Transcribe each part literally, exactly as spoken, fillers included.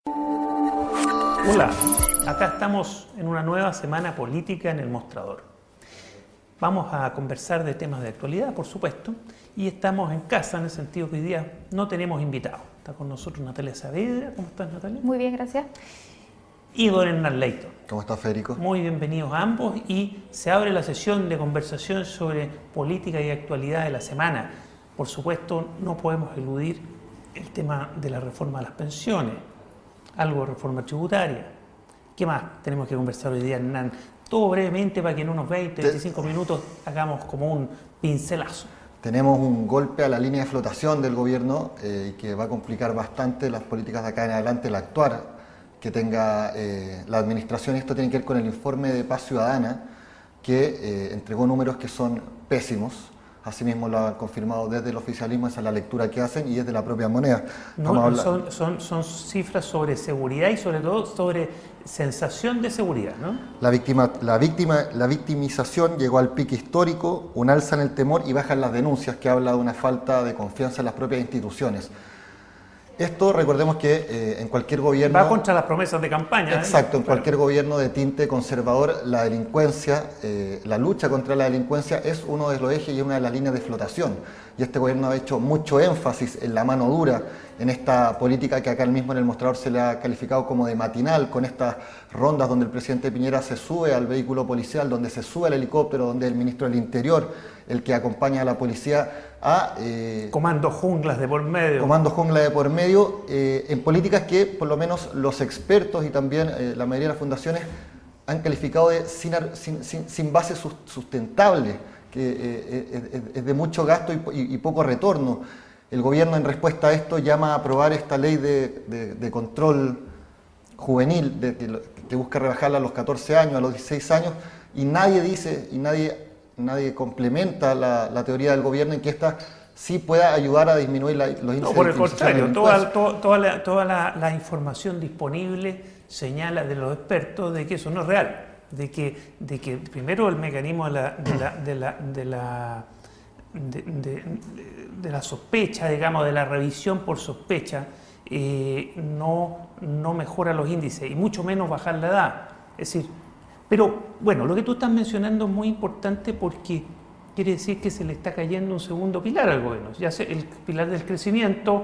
Hola, acá estamos en una nueva semana política en El Mostrador. Vamos a conversar de temas de actualidad, por supuesto, y estamos en casa en el sentido que hoy día no tenemos invitados. Está con nosotros Natalia Saavedra. ¿Cómo estás, Natalia? Muy bien, gracias. Y don Hernán Leito. ¿Cómo estás, Federico? Muy bienvenidos a ambos, y se abre la sesión de conversación sobre política y actualidad de la semana. Por supuesto, no podemos eludir el tema de la reforma de las pensiones, algo de reforma tributaria. ¿Qué más tenemos que conversar hoy día, Hernán? Todo brevemente para que en unos veinte, veinticinco minutos hagamos como un pincelazo. Tenemos un golpe a la línea de flotación del gobierno eh, que va a complicar bastante las políticas de acá en adelante, el actuar que tenga eh, la administración. Esto tiene que ver con el informe de Paz Ciudadana, que eh, entregó números que son pésimos. Asimismo lo han confirmado desde el oficialismo, esa es la lectura que hacen, y es de la propia moneda. No, son, son, son cifras sobre seguridad y sobre todo sobre sensación de seguridad, ¿no? La, víctima, la, víctima, la victimización llegó al pico histórico, un alza en el temor y bajan las denuncias, que habla de una falta de confianza en las propias instituciones. Esto, recordemos que eh, en cualquier gobierno... Va contra las promesas de campaña. Exacto, ¿eh? En cualquier claro. gobierno de tinte conservador, la delincuencia, eh, la lucha contra la delincuencia es uno de los ejes y una de las líneas de flotación. Y este gobierno ha hecho mucho énfasis en la mano dura, en esta política que acá mismo en El Mostrador se le ha calificado como de matinal, con estas rondas donde el presidente Piñera se sube al vehículo policial, donde se sube al helicóptero, donde el ministro del Interior, el que acompaña a la policía a... Eh, comando junglas de por medio. Comando jungla de por medio, eh, en políticas que por lo menos los expertos y también eh, la mayoría de las fundaciones han calificado de sin, sin, sin, sin base sustentable, que eh, es, es de mucho gasto y, y, y poco retorno. El gobierno, en respuesta a esto, llama a aprobar esta ley de, de, de control juvenil, de, que, que busca rebajarla a los catorce años, a los dieciséis años, y nadie dice, y nadie... Nadie complementa la, la teoría del gobierno en que esta sí pueda ayudar a disminuir la, los índices no, por de el contrario, toda, toda, toda, la, toda la, la información disponible señala de los expertos de que eso no es real, de que, de que primero el mecanismo de la, de la, de la, de la, de, de, de la sospecha, digamos, de la revisión por sospecha, eh, no, no mejora los índices y mucho menos bajar la edad. Es decir, pero bueno, lo que tú estás mencionando es muy importante porque quiere decir que se le está cayendo un segundo pilar al gobierno. Ya sé, el pilar del crecimiento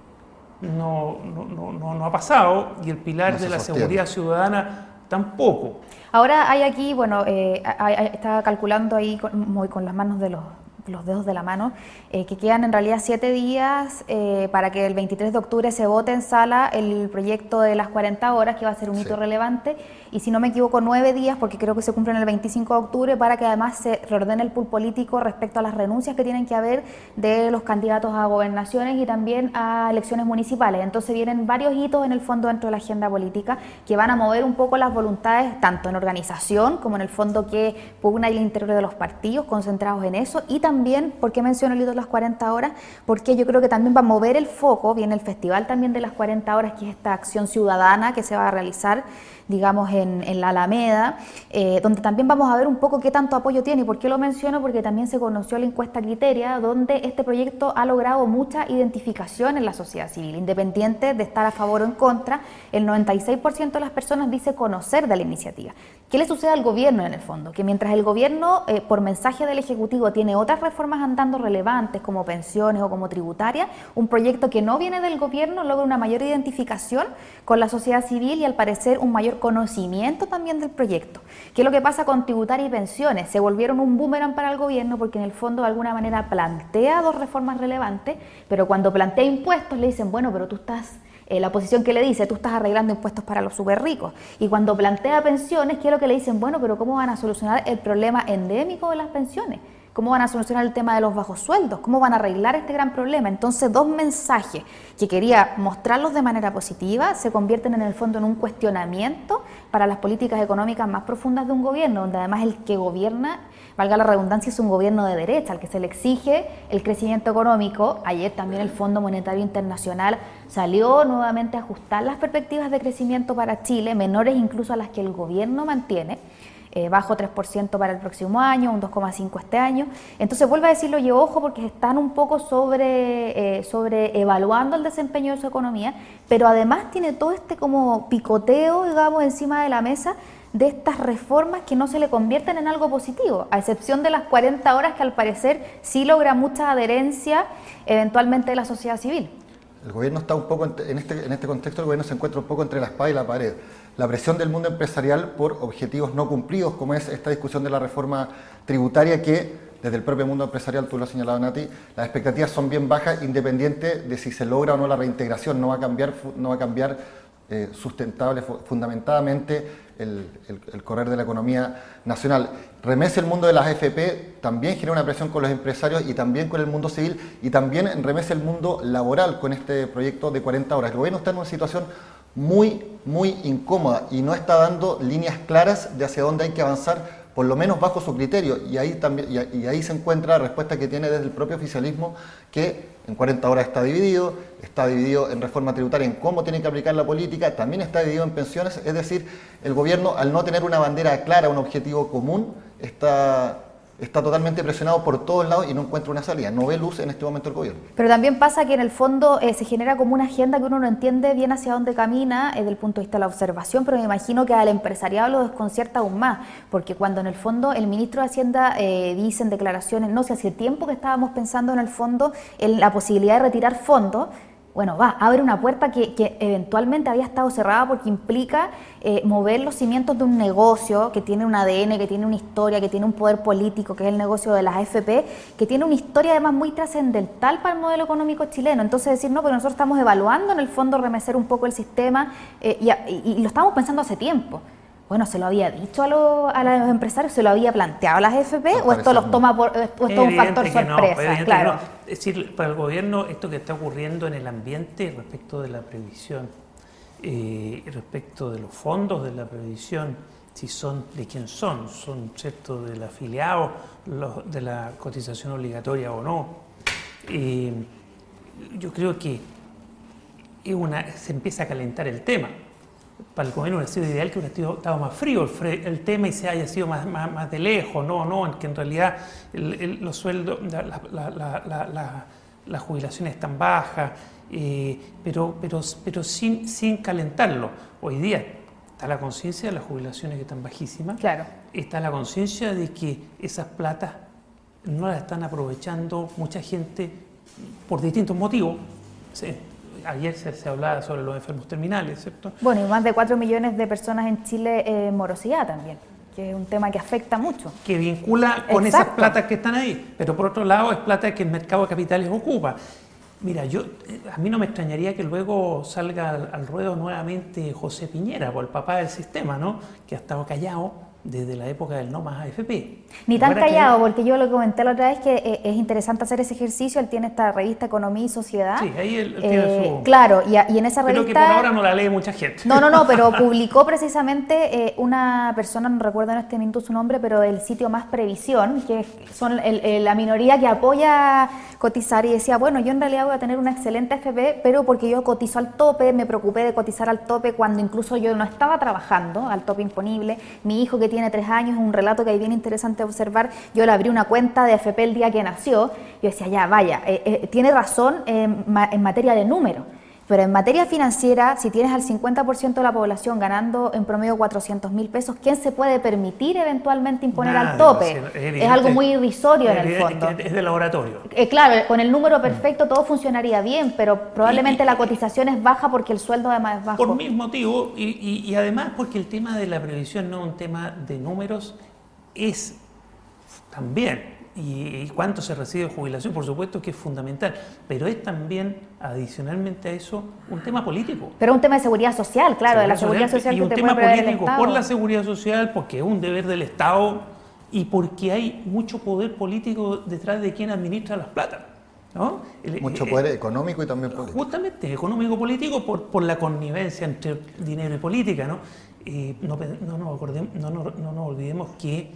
no, no, no, no ha pasado y el pilar no de la sostiene. Seguridad ciudadana tampoco. Ahora hay aquí, bueno, eh, hay, hay, está calculando ahí con, muy con las manos de los... los dedos de la mano, eh, que quedan en realidad siete días eh, para que el veintitrés de octubre se vote en sala el proyecto de las cuarenta horas, que va a ser un hito sí. relevante, y si no me equivoco, nueve días, porque creo que se cumplen el veinticinco de octubre, para que además se reordene el pool político respecto a las renuncias que tienen que haber de los candidatos a gobernaciones y también a elecciones municipales. Entonces vienen varios hitos en el fondo dentro de la agenda política que van a mover un poco las voluntades, tanto en organización como en el fondo que pugna el interior de los partidos, concentrados en eso, y también También, ¿por qué menciono el hito de las cuarenta horas? Porque yo creo que también va a mover el foco, viene el festival también de las cuarenta horas, que es esta acción ciudadana que se va a realizar, digamos, en, en la Alameda, eh, donde también vamos a ver un poco qué tanto apoyo tiene. ¿Y por qué lo menciono? Porque también se conoció la encuesta Criteria, donde este proyecto ha logrado mucha identificación en la sociedad civil, independiente de estar a favor o en contra. El noventa y seis por ciento de las personas dice conocer de la iniciativa. ¿Qué le sucede al gobierno en el fondo? Que mientras el gobierno, eh, por mensaje del Ejecutivo, tiene otras reformas andando relevantes como pensiones o como tributaria, un proyecto que no viene del gobierno logra una mayor identificación con la sociedad civil y al parecer un mayor conocimiento también del proyecto. ¿Qué es lo que pasa con tributaria y pensiones? Se volvieron un boomerang para el gobierno porque en el fondo de alguna manera plantea dos reformas relevantes, pero cuando plantea impuestos le dicen, bueno, pero tú estás... Eh, la oposición que le dice, tú estás arreglando impuestos para los súper ricos. Y cuando plantea pensiones, ¿qué es lo que le dicen? Bueno, pero ¿cómo van a solucionar el problema endémico de las pensiones? ¿Cómo van a solucionar el tema de los bajos sueldos? ¿Cómo van a arreglar este gran problema? Entonces, dos mensajes que quería mostrarlos de manera positiva se convierten en el fondo en un cuestionamiento para las políticas económicas más profundas de un gobierno, donde además el que gobierna, valga la redundancia, es un gobierno de derecha, al que se le exige el crecimiento económico. Ayer también el Fondo Monetario Internacional salió nuevamente a ajustar las perspectivas de crecimiento para Chile, menores incluso a las que el gobierno mantiene. eh, bajo tres por ciento para el próximo año, un dos coma cinco por ciento este año. Entonces vuelvo a decirlo, y ojo, porque están un poco sobre, eh, sobre evaluando el desempeño de su economía, pero además tiene todo este como picoteo, digamos, encima de la mesa de estas reformas que no se le convierten en algo positivo, a excepción de las cuarenta horas que al parecer sí logra mucha adherencia eventualmente de la sociedad civil. El gobierno está un poco, en este, en este contexto el gobierno se encuentra un poco entre la espada y la pared. La presión del mundo empresarial por objetivos no cumplidos, como es esta discusión de la reforma tributaria que, desde el propio mundo empresarial, tú lo has señalado, Nati, las expectativas son bien bajas, independiente de si se logra o no la reintegración, no va a cambiar, no va a cambiar eh, sustentable, fundamentadamente, El, el, el correr de la economía nacional. Remece el mundo de las A F P, también genera una presión con los empresarios y también con el mundo civil, y también remece el mundo laboral con este proyecto de cuarenta horas. El gobierno está en una situación muy, muy incómoda y no está dando líneas claras de hacia dónde hay que avanzar, por lo menos bajo su criterio, y ahí, también, y, y ahí se encuentra la respuesta que tiene desde el propio oficialismo, que en cuarenta horas está dividido, está dividido en reforma tributaria, en cómo tiene que aplicar la política, también está dividido en pensiones, es decir, el gobierno, al no tener una bandera clara, un objetivo común, está, está totalmente presionado por todos lados y no encuentra una salida, no ve luz en este momento el gobierno. Pero también pasa que en el fondo eh, se genera como una agenda que uno no entiende bien hacia dónde camina eh, desde el punto de vista de la observación, pero me imagino que al empresariado lo desconcierta aún más, porque cuando en el fondo el ministro de Hacienda eh, dice en declaraciones, no sé, hace tiempo que estábamos pensando en el fondo en la posibilidad de retirar fondos. Bueno, va, abre una puerta que, que eventualmente había estado cerrada porque implica eh, mover los cimientos de un negocio que tiene un A D N, que tiene una historia, que tiene un poder político, que es el negocio de las A F P, que tiene una historia además muy trascendental para el modelo económico chileno. Entonces decir, no, pero nosotros estamos evaluando en el fondo remecer un poco el sistema eh, y, y, y lo estamos pensando hace tiempo. Bueno, ¿se lo había dicho a, lo, a los empresarios? ¿Se lo había planteado a las A F P? No, ¿O esto los toma por, o esto es un factor sorpresa? No, claro. No. Es decir, para el gobierno, esto que está ocurriendo en el ambiente respecto de la previsión, eh, respecto de los fondos de la previsión, si son, de quién son, son, ¿cierto?, del afiliado, los, de la cotización obligatoria o no. Eh, yo creo que es una, se empieza a calentar el tema. Para el gobierno hubiera sido ideal que hubiera estado más frío el, el tema y se haya sido más, más, más de lejos, no, no, que en realidad el, el, los sueldos, la, la, la, la, la, las jubilaciones están bajas, eh, pero, pero, pero sin, sin calentarlo. Hoy día está la conciencia de las jubilaciones que están bajísimas, claro. Está la conciencia de que esas platas no las están aprovechando mucha gente por distintos motivos. Sí. Ayer se, se hablaba sobre los enfermos terminales, ¿cierto? Bueno, y más de cuatro millones de personas en Chile en eh, morosidad también, que es un tema que afecta mucho. Que vincula con Exacto. esas platas que están ahí, pero por otro lado es plata que el mercado de capitales ocupa. Mira, yo a mí no me extrañaría que luego salga al, al ruedo nuevamente José Piñera, por el papá del sistema, ¿no? Que ha estado callado desde la época del no más A F P. Ni tan callado, que... porque yo lo comenté la otra vez que eh, es interesante hacer ese ejercicio. Él tiene esta revista Economía y Sociedad. Sí, ahí él, él tiene eh, su... Claro, y, y en esa revista... Pero que por ahora no la lee mucha gente. No, no, no, pero publicó precisamente eh, una persona, no recuerdo en este minuto su nombre, pero del sitio Más Previsión, que son el, el, la minoría que apoya cotizar, y decía, bueno, yo en realidad voy a tener una excelente A F P, pero porque yo cotizo al tope, me preocupé de cotizar al tope cuando incluso yo no estaba trabajando, al tope imponible. Mi hijo, que tiene tres años, es un relato que hay bien interesante observar. Yo le abrí una cuenta de A F P el día que nació. Yo decía, ya, vaya, eh, eh, tiene razón en, ma en materia de número, pero en materia financiera, si tienes al cincuenta por ciento de la población ganando en promedio cuatrocientos mil pesos, ¿quién se puede permitir eventualmente imponer Nada, al tope? Es, evidente, es algo muy irrisorio en el fondo. Es de laboratorio. Eh, claro, con el número perfecto todo funcionaría bien, pero probablemente y, y, la cotización es baja porque el sueldo además es bajo. Por mil motivos, y, y, y además porque el tema de la previsión no es un tema de números, es también... Y cuánto se recibe de jubilación, por supuesto que es fundamental, pero es también, adicionalmente a eso, un tema político. Pero un tema de seguridad social, claro, seguridad de la seguridad social, social y que un te tema puede político por la seguridad social, porque es un deber del Estado y porque hay mucho poder político detrás de quien administra las platas, ¿no? Mucho poder eh, económico y también político. Justamente, económico-político por, por la connivencia entre dinero y política, ¿no? Eh, no, no, nos acordemos, no, no, no nos olvidemos que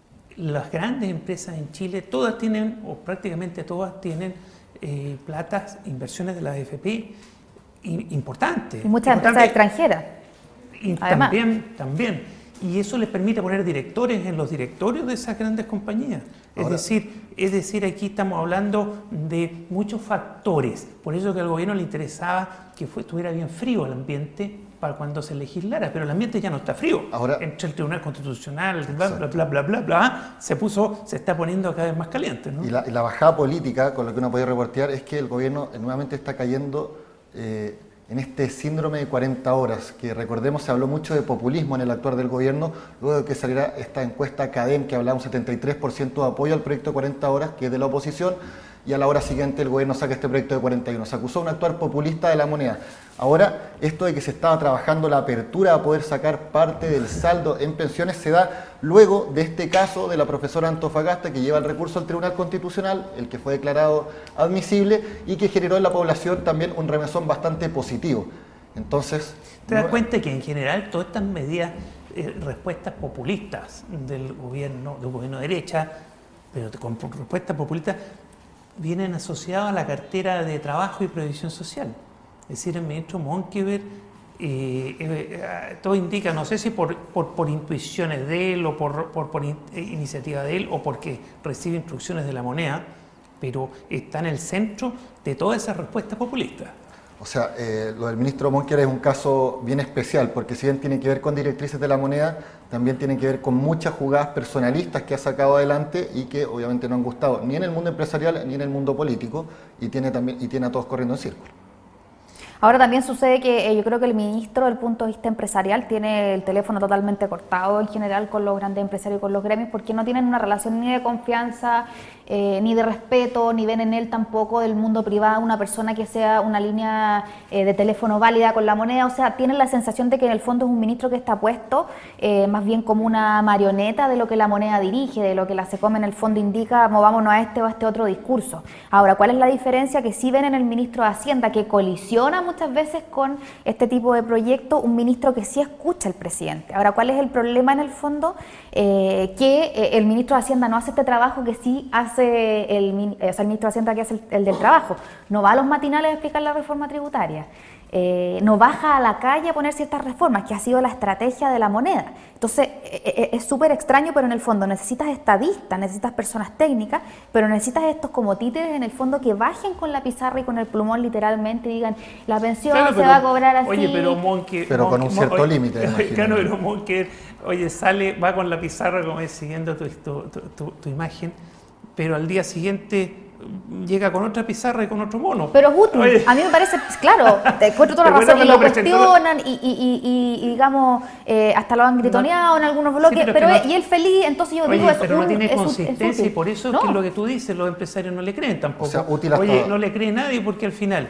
las grandes empresas en Chile, todas tienen, o prácticamente todas tienen, eh, platas, inversiones de la A F P importantes. Y muchas empresas extranjeras. Y también, también. y eso les permite poner directores en los directorios de esas grandes compañías. Es Ahora, decir, es decir, aquí estamos hablando de muchos factores. Por eso que al gobierno le interesaba que fue, estuviera bien frío el ambiente para cuando se legislara, pero el ambiente ya no está frío. Ahora, entre el Tribunal Constitucional, bla, bla, bla, bla, bla, bla, se puso, se está poniendo cada vez más caliente, ¿no? Y la, y la bajada política, con lo que uno puede reportear, es que el gobierno nuevamente está cayendo eh, en este síndrome de cuarenta horas, que recordemos se habló mucho de populismo en el actuar del gobierno, luego de que saliera esta encuesta CADEM que hablaba un setenta y tres por ciento de apoyo al proyecto de cuarenta horas, que es de la oposición, y a la hora siguiente el gobierno saca este proyecto de cuarenta y uno. Se acusó un actuar populista de la moneda. Ahora, esto de que se estaba trabajando la apertura a poder sacar parte del saldo en pensiones se da luego de este caso de la profesora Antofagasta, que lleva el recurso al Tribunal Constitucional, el que fue declarado admisible y que generó en la población también un remesón bastante positivo. Entonces, ¿te das no, cuenta que en general todas estas medidas, eh, respuestas populistas del gobierno, del gobierno de derecha, pero con respuestas populistas, vienen asociadas a la cartera de trabajo y previsión social? Es decir, el ministro Monkever, eh, eh, todo indica, no sé si por, por, por intuiciones de él o por, por, por in, eh, iniciativa de él o porque recibe instrucciones de la moneda, pero está en el centro de todas esas respuestas populistas. O sea, eh, lo del ministro Monkever es un caso bien especial, porque si bien tiene que ver con directrices de la moneda, también tiene que ver con muchas jugadas personalistas que ha sacado adelante y que obviamente no han gustado ni en el mundo empresarial ni en el mundo político, y tiene, también, y tiene a todos corriendo en círculo. Ahora también sucede que eh, yo creo que el ministro, desde el punto de vista empresarial, tiene el teléfono totalmente cortado en general con los grandes empresarios y con los gremios, porque no tienen una relación ni de confianza, eh, ni de respeto, ni ven en él tampoco del mundo privado una persona que sea una línea eh, de teléfono válida con la moneda. O sea, tienen la sensación de que en el fondo es un ministro que está puesto eh, más bien como una marioneta de lo que la moneda dirige, de lo que la SECOM en el fondo indica, movámonos a este o a este otro discurso. Ahora, ¿cuál es la diferencia? Que sí ven en el ministro de Hacienda, que colisiona muchas veces con este tipo de proyectos, un ministro que sí escucha al presidente. Ahora, ¿cuál es el problema en el fondo? Eh, que eh, el ministro de Hacienda no hace este trabajo que sí hace el, o sea, el ministro de Hacienda, que hace el, el del trabajo. No va a los matinales a explicar la reforma tributaria. Eh, no baja a la calle a poner ciertas reformas, que ha sido la estrategia de la moneda. Entonces, eh, es súper extraño, pero en el fondo necesitas estadistas, necesitas personas técnicas, pero necesitas estos como títeres en el fondo que bajen con la pizarra y con el plumón literalmente y digan, la pensión claro, se pero, va a cobrar así. Oye, pero Monke... Pero Monke, con un cierto límite. Claro, pero Monke, oye, sale, va con la pizarra como es, siguiendo tu, tu, tu, tu imagen, pero al día siguiente llega con otra pizarra y con otro mono. Pero es útil. Oye. A mí me parece, claro, te encuentro toda la razón, y lo cuestionan y, y, y, y digamos, eh, hasta lo han gritoneado no, en algunos bloques, sí, pero, pero no, y él feliz, entonces yo oye, digo, pero es no tiene es, consistencia es y por eso no. Es que lo que tú dices, los empresarios no le creen tampoco. O sea, útil hasta... Oye, no le cree nadie porque al final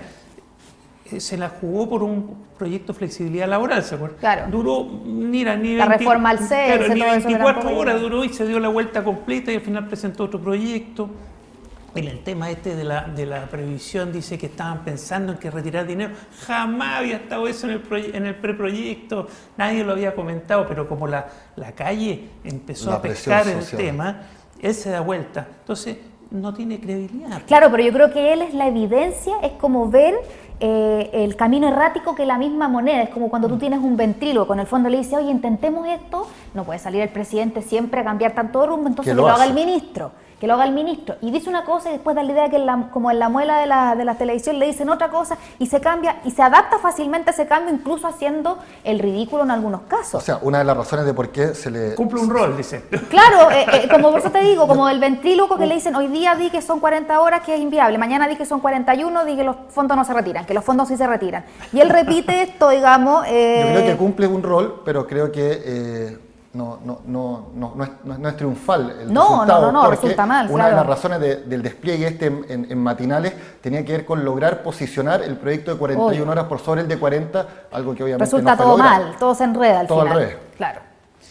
eh, se la jugó por un proyecto de flexibilidad laboral, ¿se acuerdan? Claro. Duró, mira, ni la veinte, reforma al C E S, claro, ni veinticuatro eso horas duró y se dio la vuelta completa y al final presentó otro proyecto. En el tema este de la, de la previsión dice que estaban pensando en que retirar dinero. Jamás había estado eso en el, proye- en el preproyecto, nadie lo había comentado, pero como la, la calle empezó la a pescar el social. tema, él se da vuelta. Entonces, no tiene credibilidad. Claro, pero yo creo que él es la evidencia, es como ver eh, el camino errático que la misma moneda. Es como cuando tú tienes un ventríloco, con el fondo le dice, oye, intentemos esto, no puede salir el presidente siempre a cambiar tanto rumbo, entonces que lo, que lo haga el ministro. que lo haga el ministro, y dice una cosa y después da la idea que en la, como en la muela de la, de la televisión le dicen otra cosa y se cambia y se adapta fácilmente a ese cambio, incluso haciendo el ridículo en algunos casos. O sea, una de las razones de por qué se le... Cumple un rol, dice. Claro, eh, eh, como por eso te digo, como el ventríloco que le dicen hoy día di que son cuarenta horas, que es inviable, mañana di que son cuarenta y uno, di que los fondos no se retiran, que los fondos sí se retiran. Y él repite esto, digamos... Eh... Yo creo que cumple un rol, pero creo que... Eh... No, no, no, no, no, es, no es triunfal el no, resultado, no, no, no, porque resulta mal, una claro. de las razones de, del despliegue este en, en, en matinales tenía que ver con lograr posicionar el proyecto de cuarenta y una horas por sobre el de cuarenta, algo que obviamente resulta no fue todo logrado. mal, todo se enreda al todo final. Al revés. Claro.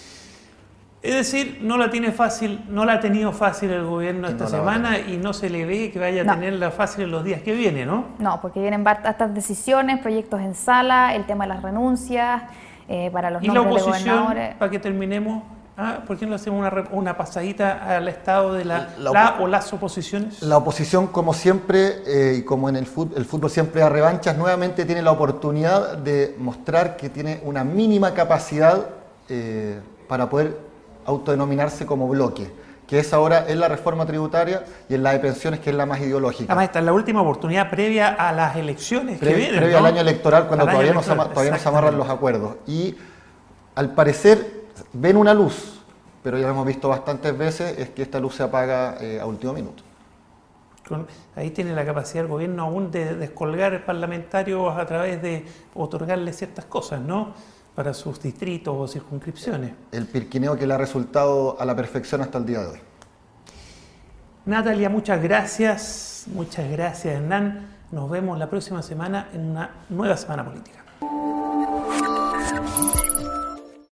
Es decir, no la tiene fácil, no la ha tenido fácil el gobierno y esta no semana y no se le ve que vaya a no. tenerla fácil en los días que vienen, ¿no? No, porque vienen estas decisiones, proyectos en sala, el tema de las renuncias, eh, para los y la nombres de oposición, gobernadores. para que terminemos, ah, ¿por qué no hacemos una, una pasadita al estado de la, La- la o las oposiciones? La oposición, como siempre, eh, y como en el fútbol, el fútbol siempre da revanchas, nuevamente tiene la oportunidad de mostrar que tiene una mínima capacidad eh, para poder autodenominarse como bloque, que es ahora en la reforma tributaria y en la de pensiones, que es la más ideológica. Además, esta es la última oportunidad previa a las elecciones Pre que vienen, previa ¿no? al año electoral, cuando Al año todavía, electoral, no se, todavía no se amarran los acuerdos. Y al parecer ven una luz, pero ya lo hemos visto bastantes veces, es que esta luz se apaga eh, a último minuto. Con, ahí tiene la capacidad el gobierno aún de descolgar parlamentarios a través de otorgarle ciertas cosas, ¿no? Para sus distritos o circunscripciones. El pirquineo que le ha resultado a la perfección hasta el día de hoy. Natalia, muchas gracias. Muchas gracias, Hernán. Nos vemos la próxima semana en una nueva Semana Política.